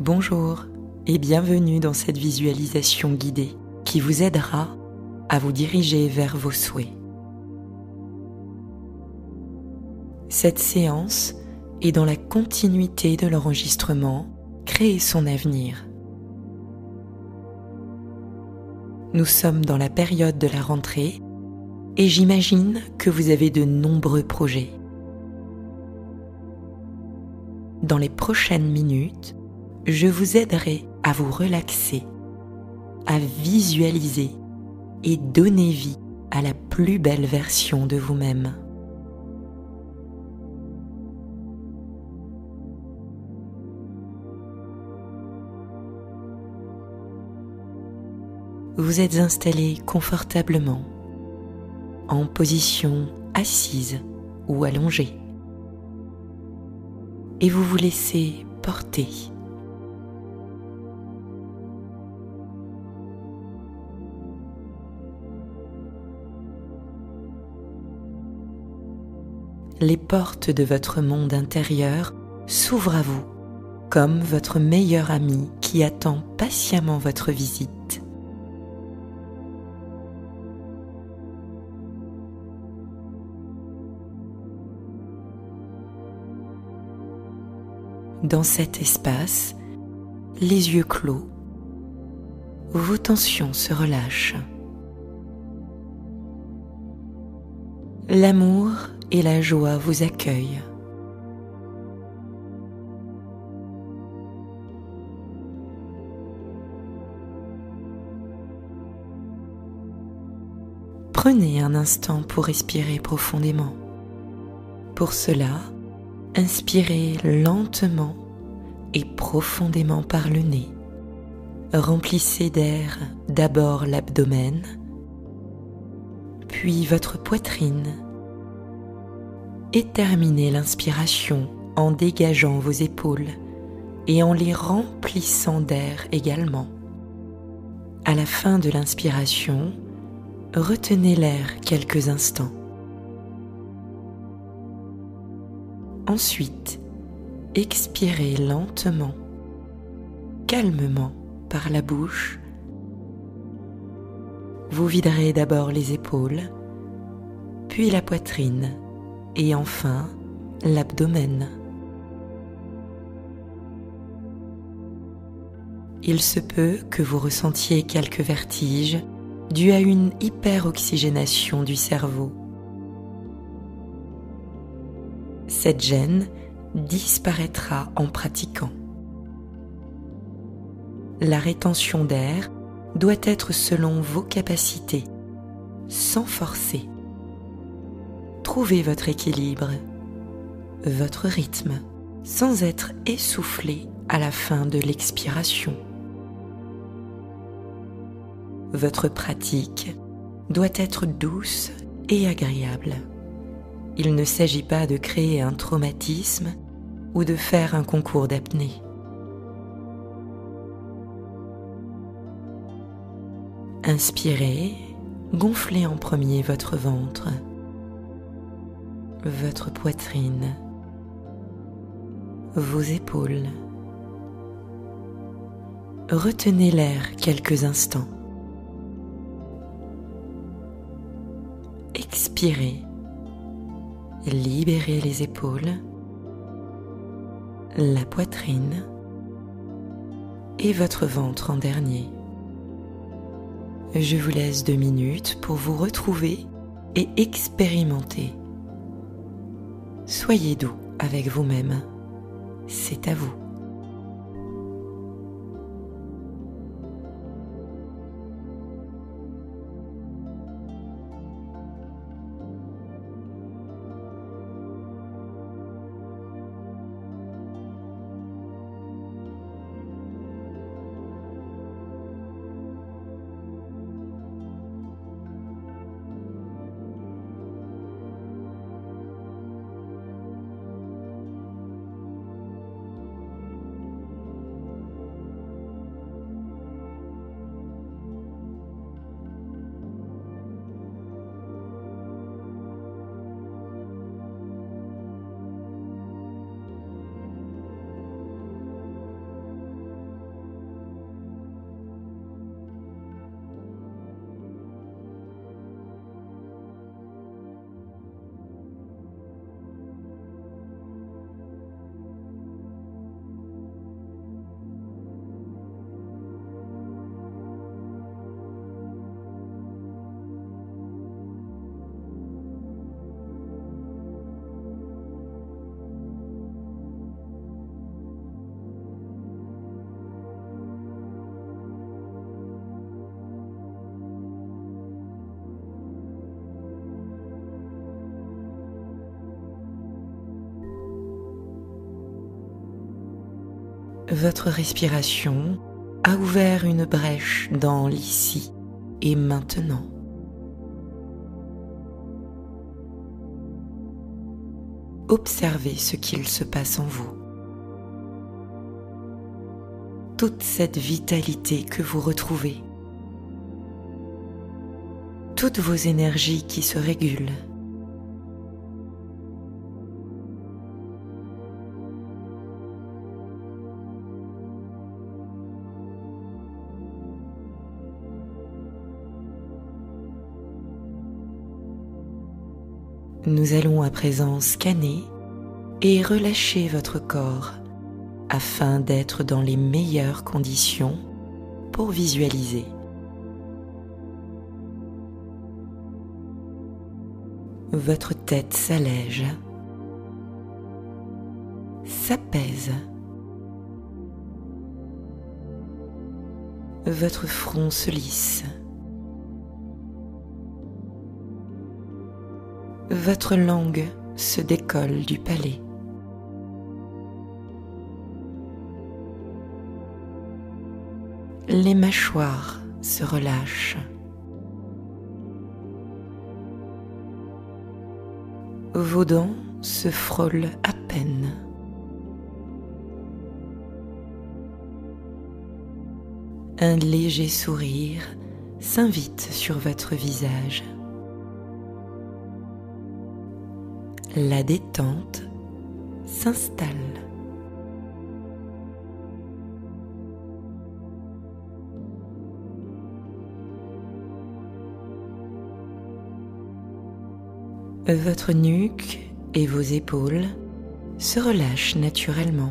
Bonjour et bienvenue dans cette visualisation guidée qui vous aidera à vous diriger vers vos souhaits. Cette séance est dans la continuité de l'enregistrement Créer son avenir. Nous sommes dans la période de la rentrée et j'imagine que vous avez de nombreux projets. Dans les prochaines minutes, je vous aiderai à vous relaxer, à visualiser et donner vie à la plus belle version de vous-même. Vous êtes installé confortablement, en position assise ou allongée, et vous vous laissez porter. Les portes de votre monde intérieur s'ouvrent à vous, comme votre meilleur ami qui attend patiemment votre visite. Dans cet espace, les yeux clos, vos tensions se relâchent. L'amour et la joie vous accueillent. Prenez un instant pour respirer profondément. Pour cela, inspirez lentement et profondément par le nez. Remplissez d'air d'abord l'abdomen, puis votre poitrine, et terminez l'inspiration en dégageant vos épaules et en les remplissant d'air également. À la fin de l'inspiration, retenez l'air quelques instants. Ensuite, expirez lentement, calmement par la bouche. Vous viderez d'abord les épaules, puis la poitrine et enfin l'abdomen. Il se peut que vous ressentiez quelques vertiges dus à une hyperoxygénation du cerveau. Cette gêne disparaîtra en pratiquant. La rétention d'air doit être selon vos capacités, sans forcer. Trouvez votre équilibre, votre rythme, sans être essoufflé à la fin de l'expiration. Votre pratique doit être douce et agréable. Il ne s'agit pas de créer un traumatisme ou de faire un concours d'apnée. Inspirez, gonflez en premier votre ventre, votre poitrine, vos épaules. Retenez l'air quelques instants. Expirez, libérez les épaules, la poitrine et votre ventre en dernier. Je vous laisse 2 minutes pour vous retrouver et expérimenter. Soyez doux avec vous-même, c'est à vous. Votre respiration a ouvert une brèche dans l'ici et maintenant. Observez ce qu'il se passe en vous. Toute cette vitalité que vous retrouvez, toutes vos énergies qui se régulent. Nous allons à présent scanner et relâcher votre corps afin d'être dans les meilleures conditions pour visualiser. Votre tête s'allège, s'apaise. Votre front se lisse. Votre langue se décolle du palais. Les mâchoires se relâchent. Vos dents se frôlent à peine. Un léger sourire s'invite sur votre visage. La détente s'installe. Votre nuque et vos épaules se relâchent naturellement.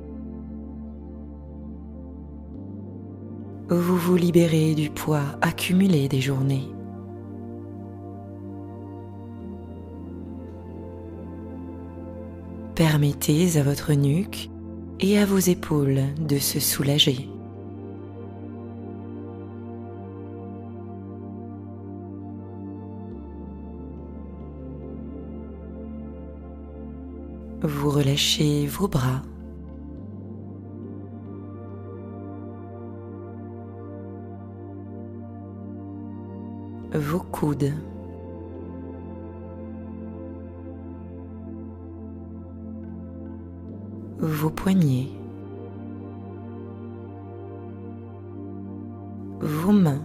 Vous vous libérez du poids accumulé des journées. Permettez à votre nuque et à vos épaules de se soulager. Vous relâchez vos bras, vos coudes, vos poignets, vos mains.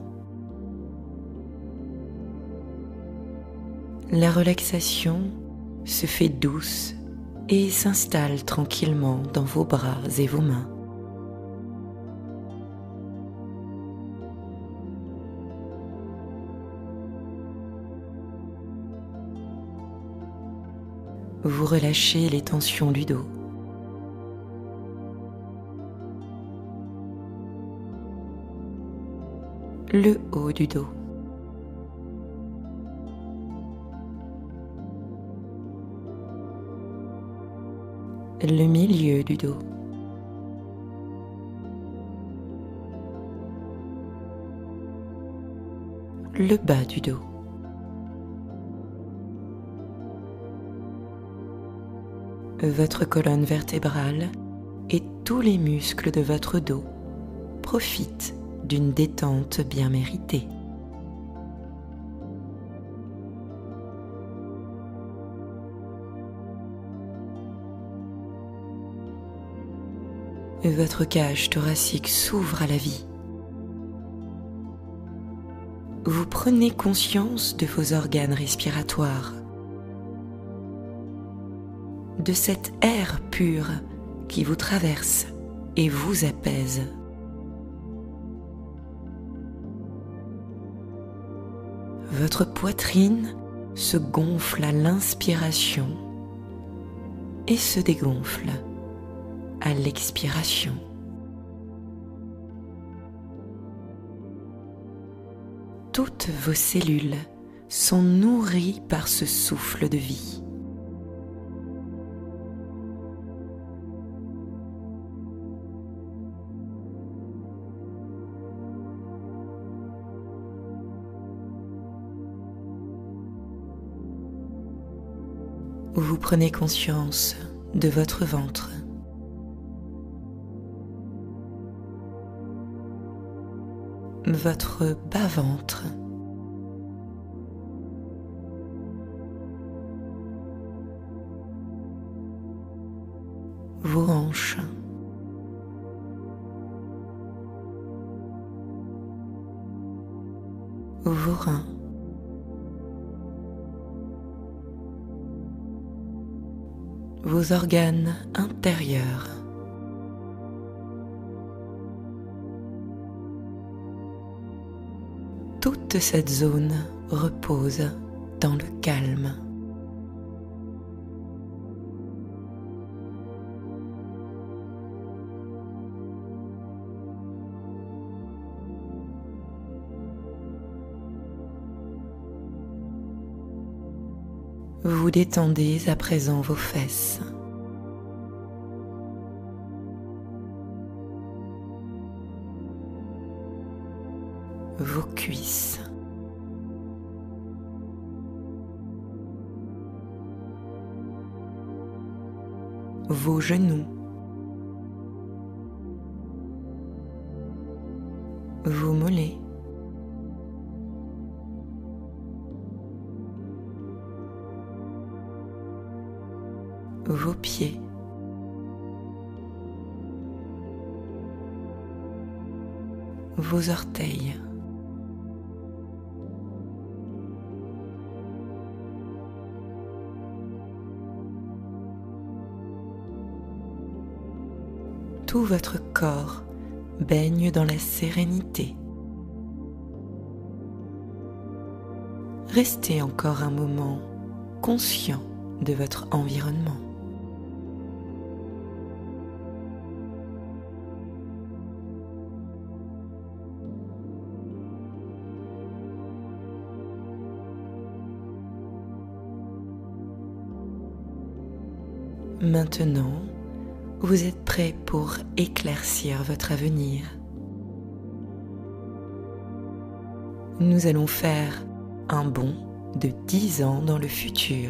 La relaxation se fait douce et s'installe tranquillement dans vos bras et vos mains. Vous relâchez les tensions du dos. Le haut du dos. Le milieu du dos. Le bas du dos. Votre colonne vertébrale et tous les muscles de votre dos profitent d'une détente bien méritée. Votre cage thoracique s'ouvre à la vie. Vous prenez conscience de vos organes respiratoires, de cet air pur qui vous traverse et vous apaise. Votre poitrine se gonfle à l'inspiration et se dégonfle à l'expiration. Toutes vos cellules sont nourries par ce souffle de vie. Vous prenez conscience de votre ventre. votre bas-ventre, vos hanches, vos reins, vos organes intérieurs, toute cette zone repose dans le calme. Vous détendez à présent vos fesses, vos cuisses, vos genoux, vos mollets, vos pieds, vos orteils, tout votre corps baigne dans la sérénité. Restez encore un moment conscient de votre environnement. Maintenant, vous êtes prêt pour éclaircir votre avenir. Nous allons faire un bond de 10 ans dans le futur.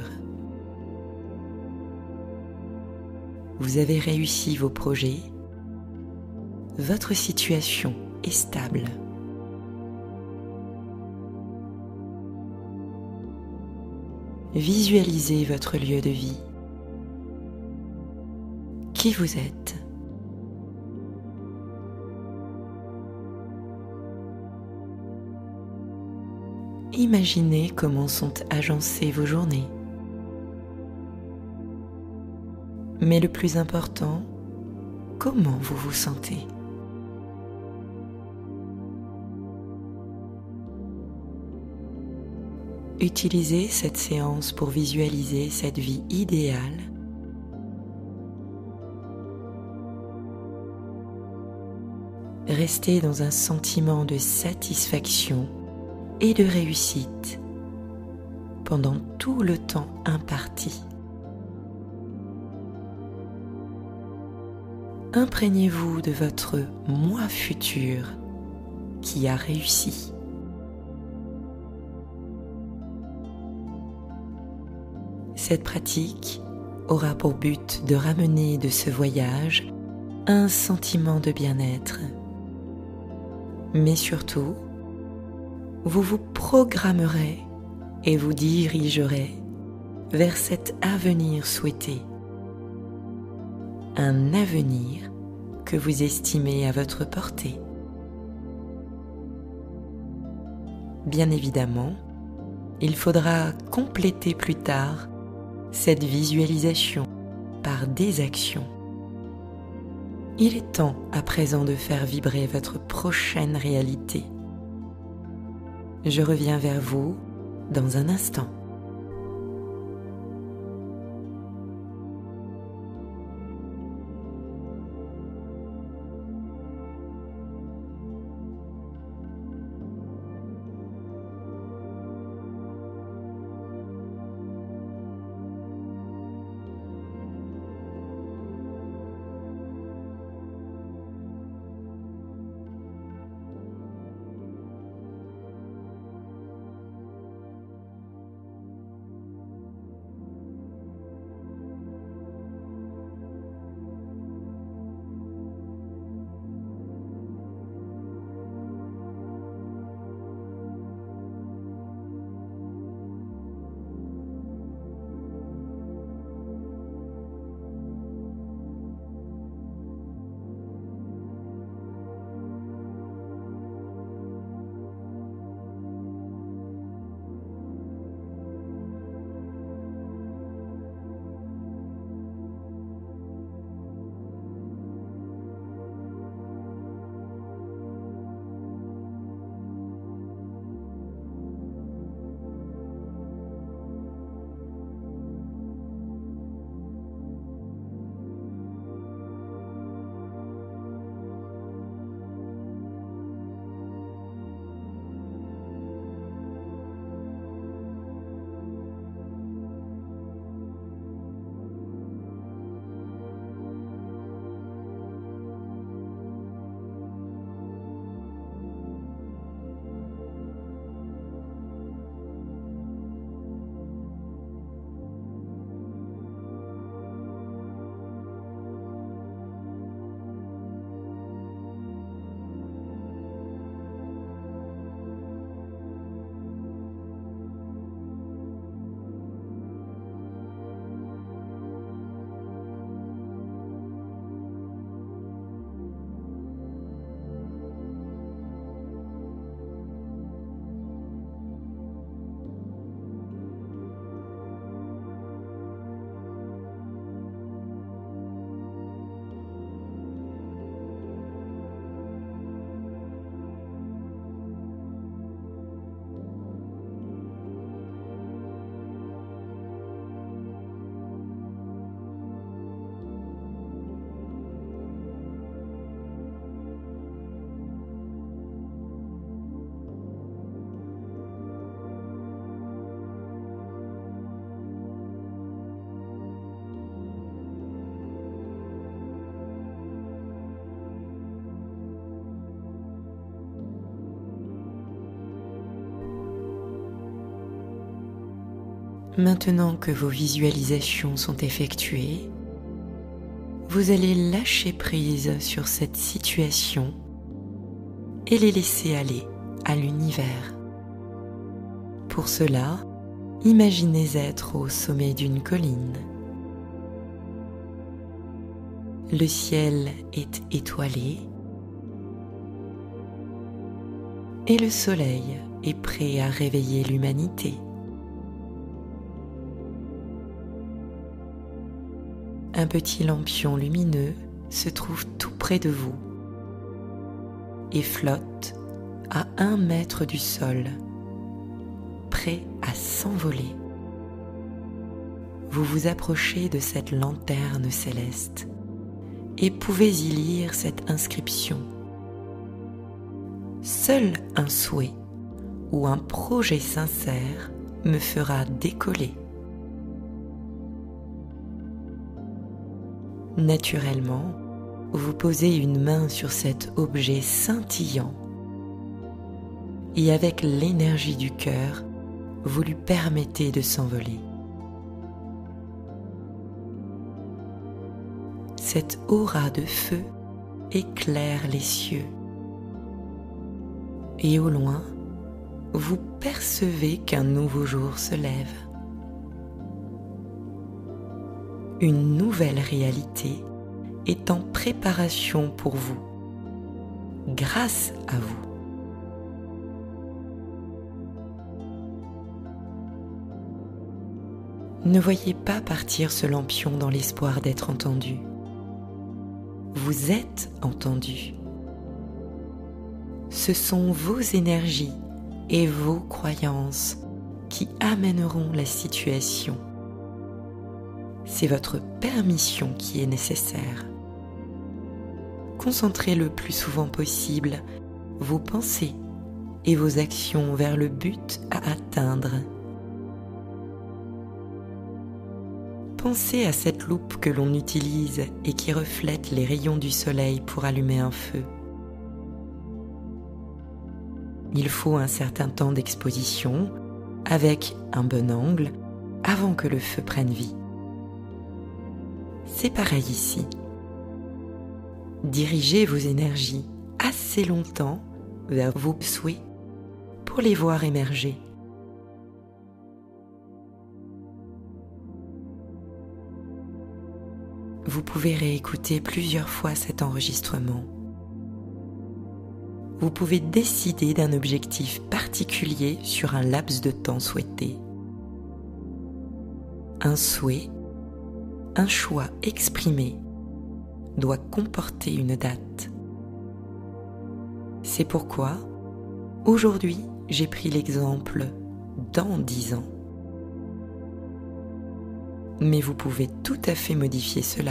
Vous avez réussi vos projets. Votre situation est stable. Visualisez votre lieu de vie. Qui vous êtes? Imaginez comment sont agencées vos journées. Mais le plus important, comment vous vous sentez? Utilisez cette séance pour visualiser cette vie idéale. Restez dans un sentiment de satisfaction et de réussite pendant tout le temps imparti. Imprégnez-vous de votre moi futur qui a réussi. Cette pratique aura pour but de ramener de ce voyage un sentiment de bien-être. Mais surtout, vous vous programmerez et vous dirigerez vers cet avenir souhaité. Un avenir que vous estimez à votre portée. Bien évidemment, il faudra compléter plus tard cette visualisation par des actions. Il est temps à présent de faire vibrer votre prochaine réalité. Je reviens vers vous dans un instant. Maintenant que vos visualisations sont effectuées, vous allez lâcher prise sur cette situation et les laisser aller à l'univers. Pour cela, imaginez être au sommet d'une colline. Le ciel est étoilé et le soleil est prêt à réveiller l'humanité. Un petit lampion lumineux se trouve tout près de vous et flotte à 1 mètre du sol, prêt à s'envoler. Vous vous approchez de cette lanterne céleste et pouvez y lire cette inscription. Seul un souhait ou un projet sincère me fera décoller. Naturellement, vous posez une main sur cet objet scintillant et avec l'énergie du cœur, vous lui permettez de s'envoler. Cette aura de feu éclaire les cieux et au loin, vous percevez qu'un nouveau jour se lève. Une nouvelle réalité est en préparation pour vous, grâce à vous. Ne voyez pas partir ce lampion dans l'espoir d'être entendu. Vous êtes entendu. Ce sont vos énergies et vos croyances qui amèneront la situation. C'est votre permission qui est nécessaire. Concentrez le plus souvent possible vos pensées et vos actions vers le but à atteindre. Pensez à cette loupe que l'on utilise et qui reflète les rayons du soleil pour allumer un feu. Il faut un certain temps d'exposition avec un bon angle avant que le feu prenne vie. C'est pareil ici. Dirigez vos énergies assez longtemps vers vos souhaits pour les voir émerger. Vous pouvez réécouter plusieurs fois cet enregistrement. Vous pouvez décider d'un objectif particulier sur un laps de temps souhaité. Un souhait, un choix exprimé, doit comporter une date. C'est pourquoi, aujourd'hui, j'ai pris l'exemple dans 10 ans. Mais vous pouvez tout à fait modifier cela.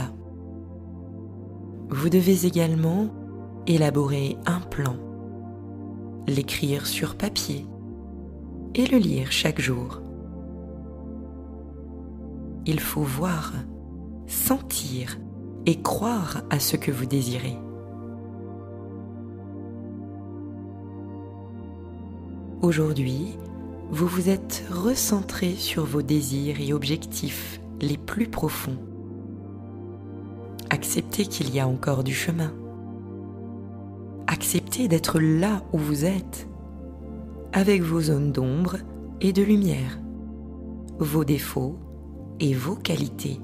Vous devez également élaborer un plan, l'écrire sur papier et le lire chaque jour. Il faut voir, sentir et croire à ce que vous désirez. Aujourd'hui, vous vous êtes recentré sur vos désirs et objectifs les plus profonds. Acceptez qu'il y a encore du chemin. Acceptez d'être là où vous êtes, avec vos zones d'ombre et de lumière, vos défauts et vos qualités.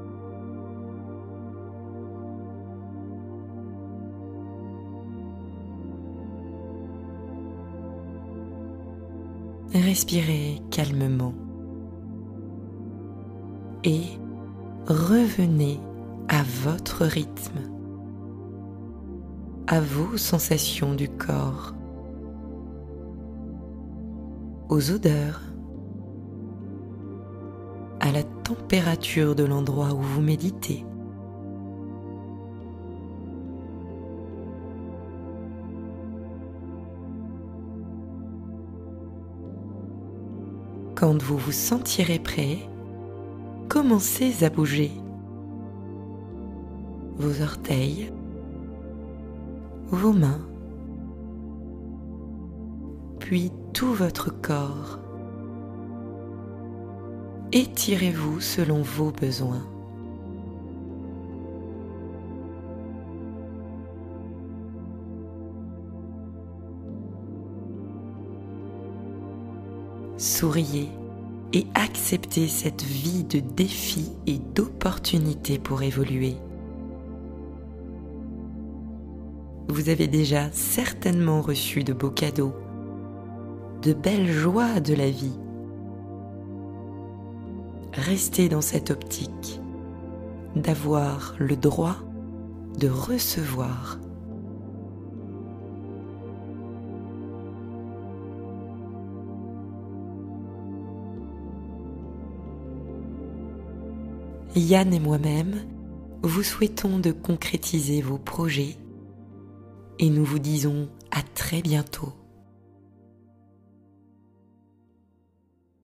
Respirez calmement et revenez à votre rythme, à vos sensations du corps, aux odeurs, à la température de l'endroit où vous méditez. Quand vous vous sentirez prêt, commencez à bouger vos orteils, vos mains, puis tout votre corps. Étirez-vous selon vos besoins. Souriez et acceptez cette vie de défis et d'opportunités pour évoluer. Vous avez déjà certainement reçu de beaux cadeaux, de belles joies de la vie. Restez dans cette optique d'avoir le droit de recevoir. Yann et moi-même vous souhaitons de concrétiser vos projets et nous vous disons à très bientôt.